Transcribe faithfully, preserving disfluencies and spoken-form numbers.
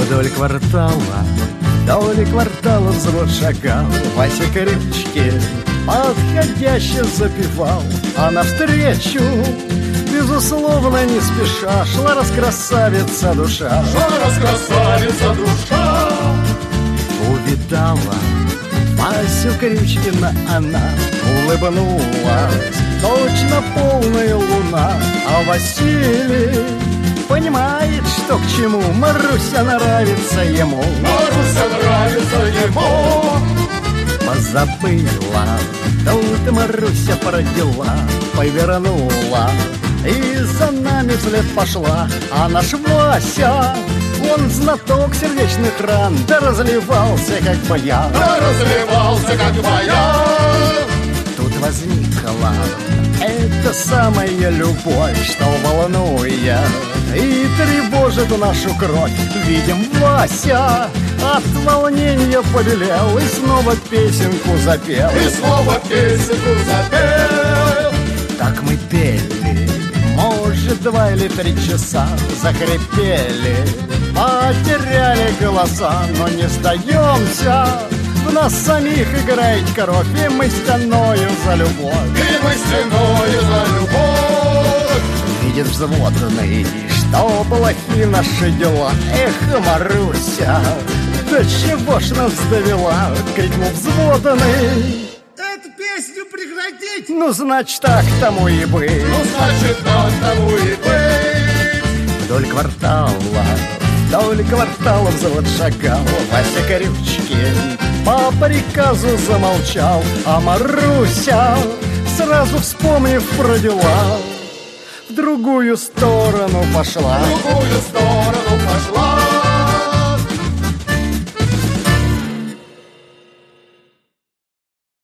Вдоль квартала, вдоль квартала взвод шагал, Вася Крючки подходяще запевал, а навстречу, безусловно, не спеша, шла раскрасавица душа. Шла раскрасавица душа. Увидала Васю Крючкина она, улыбнулась, точно полная луна. А Василий понимает, что к чему, Маруся нравится ему. Маруся нравится ему. Позабыла, тут Маруся про дела повернула и за нами вслед пошла. А наш Вася, он знаток сердечных ран, да разливался, как баян. Да разливался, как баян. Тут возникла эта самая любовь, что волнует и тревожит нашу кровь. Видим, Вася от волнения побелел и снова песенку запел. И снова песенку запел. Так мы пели, может, два или три часа, захрипели, потеряли голоса, но не сдаемся. В нас самих играет кровь, и мы стеною за любовь. И мы стеною за любовь. Видит взводный, что плохи наши дела. Эх, Маруся, да чего ж нас довела, крикнул взводный. Эту песню прекратить! Ну, значит, так тому и быть. Ну, значит, так тому и быть. Вдоль квартала, вдоль квартала взвод шагал, Вася Крючкин по приказу замолчал, а Маруся, сразу вспомнив про дела, в другую сторону пошла. В другую сторону